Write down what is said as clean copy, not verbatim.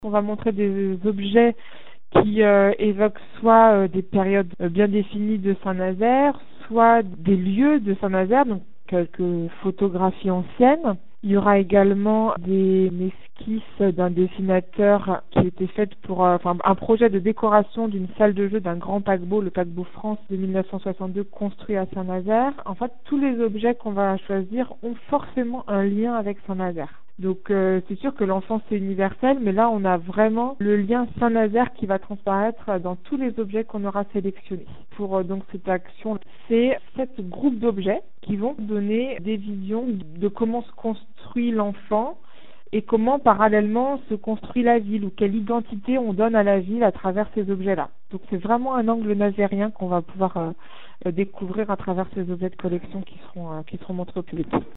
On va montrer des objets qui évoquent soit des périodes bien définies de Saint-Nazaire, soit des lieux de Saint-Nazaire, donc quelques photographies anciennes. Il y aura également des esquisses d'un dessinateur qui était faite pour un projet de décoration d'une salle de jeu d'un grand paquebot, le paquebot France de 1962, construit à Saint-Nazaire. En fait, tous les objets qu'on va choisir ont forcément un lien avec Saint-Nazaire. Donc c'est sûr que l'enfance c'est universel, mais là on a vraiment le lien Saint-Nazaire qui va transparaître dans tous les objets qu'on aura sélectionnés. Pour donc cette action, c'est 7 groupes d'objets qui vont donner des visions de comment se construit l'enfant et comment parallèlement se construit la ville, ou quelle identité on donne à la ville à travers ces objets-là. Donc c'est vraiment un angle nazérien qu'on va pouvoir découvrir à travers ces objets de collection qui seront montrés au public.